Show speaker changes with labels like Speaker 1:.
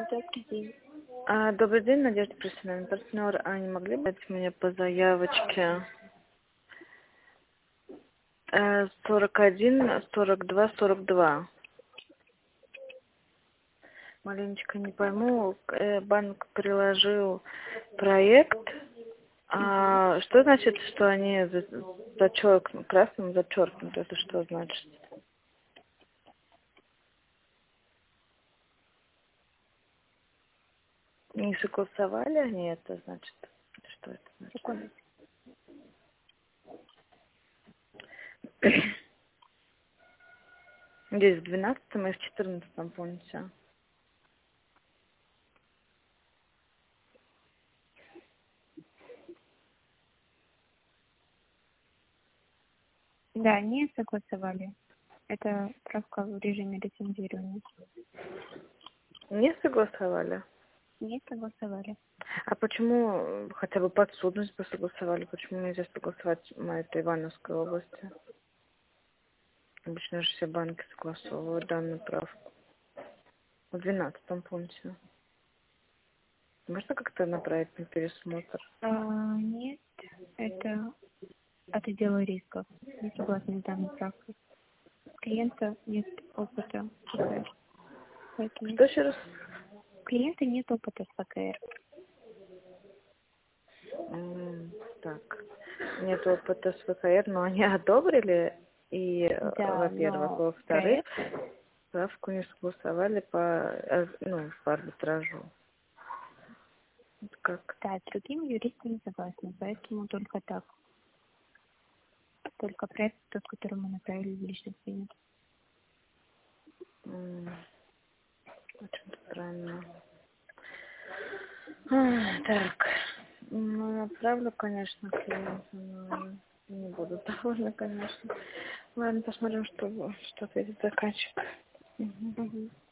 Speaker 1: Добрый день.
Speaker 2: Добрый день, Надежда Профессиональный партнер. А не могли бы дать мне по заявочке 41, 42, 42? Маленечко не пойму. Банк приложил проект. Что значит, что они красным зачеркнуты? Это что значит? Не согласовали они это, значит? Что это значит?
Speaker 1: Секунду.
Speaker 2: Здесь в 12-м и в 14-м, помните?
Speaker 1: Да, не согласовали. Это справка в режиме лицензирования.
Speaker 2: Не согласовали?
Speaker 1: Не согласовали.
Speaker 2: А почему хотя бы подсудность бы согласовали? Почему нельзя согласовать на этой Ивановской области? Обычно же все банки согласовывают данную правку. В 12-м пункте. Можно как-то направить на пересмотр?
Speaker 1: Нет, это от отдела рисков. Не согласны с данной справкой. У клиента нет опыта с ФКР. Поэтому
Speaker 2: Что еще раз?
Speaker 1: у клиента нет опыта с ФКР.
Speaker 2: Так. Нет опыта с ВКР, но они одобрили. И,
Speaker 1: Да,
Speaker 2: во-первых.
Speaker 1: но
Speaker 2: Во-вторых,
Speaker 1: проект,
Speaker 2: справку не согласовали по арбитражу. Вот как?
Speaker 1: да, с другими юристами согласны, поэтому только так. Только проект тот, который мы направили в личный кабинет.
Speaker 2: Очень странно. Так. Ну, отправлю, конечно, клиенту, но не буду довольна, конечно. Ладно, посмотрим, что ответит заказчик. Мгм.
Speaker 1: Угу.